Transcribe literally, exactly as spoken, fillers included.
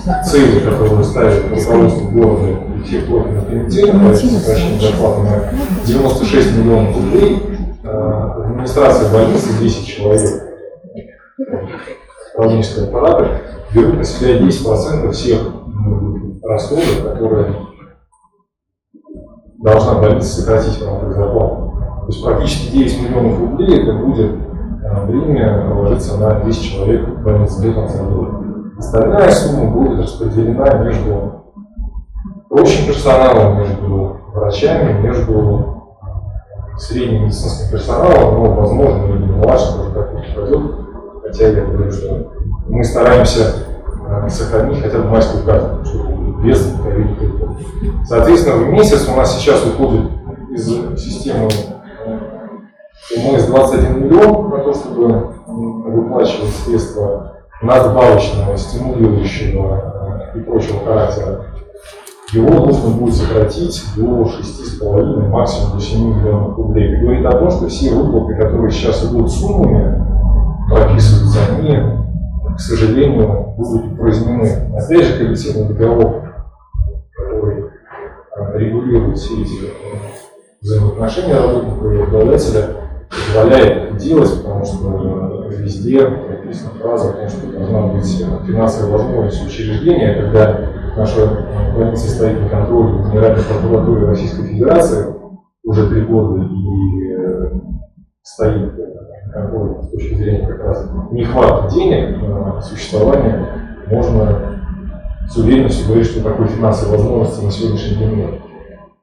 цели, которые ставит руководство города и всех профильных комитетов, сокращение зарплаты на девяносто шесть миллионов рублей, администрация больницы десять человек, управленческого аппарата берут на себя десять процентов всех расходов, которые должна больница сократить в рамках зарплаты. То есть практически девять миллионов рублей это будет время ложиться на десять человек в больнице до конца года. Остальная сумма будет распределена между прочим персоналом, между врачами, между средним медицинским персоналом, но, возможно, и младшим тоже как-нибудь пойдет. Хотя я говорю, что мы стараемся сохранить хотя бы майскую карту, чтобы без ковида. Соответственно, в месяц у нас сейчас уходит из системы ОМС двадцать один миллион на то, чтобы выплачивать средства надбавочного, стимулирующего и прочего характера. Его нужно будет сократить до шести с половиной, максимум до семи миллионов рублей. Это говорит о том, что все выплаты, которые сейчас идут суммами, прописываются, они, к сожалению, будут упразднены. Опять же, коллективный договор, который регулирует все эти взаимоотношения работника и работодателя, позволяет это делать, потому что везде написана фраза о том, что должна быть финансовая возможность учреждения, когда наша больница стоит на контроле Генеральной прокуратуры Российской Федерации уже три года и стоит на контроле с точки зрения как раз нехватки денег на существование, можно с уверенностью говорить, что такой финансовой возможности на сегодняшний день нет.